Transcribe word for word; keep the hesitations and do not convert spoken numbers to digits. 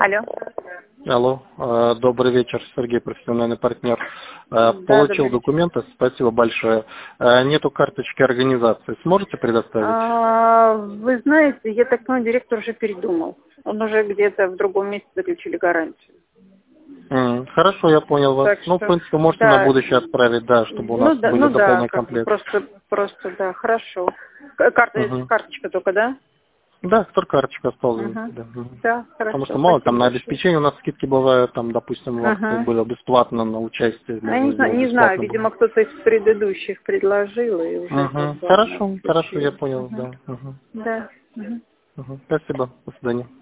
Алло. Алло, э, добрый вечер, Сергей, профессиональный партнер. Э, Да, Получил добрый вечер. документы, спасибо большое. Э, Нету карточки организации, сможете предоставить? А, вы знаете, я так понимаю, директор уже передумал. Он уже где-то в другом месте заключили гарантию. М, Хорошо, я понял вас. Так Ну, в что, принципе, можете на да, будущее отправить, да, чтобы у нас ну да, были ну да, дополненный как бы комплект. просто, просто, да, хорошо. К- Карта, Мгм. карточка только, да? Да, только карточка осталась. Угу. Да. Мгм. Да, Потому хорошо, что мало там спасибо на большое. обеспечение у нас скидки бывают, там, допустим, в акции Ага. было бесплатно на участие, Я не можно знаю, сделать не знаю, бесплатно было. видимо, кто-то из предыдущих предложил, и уже как Угу. бы оно Хорошо, хорошо, я случилось. понял, Угу. да. Угу. Да. Угу. Угу. Спасибо, до свидания.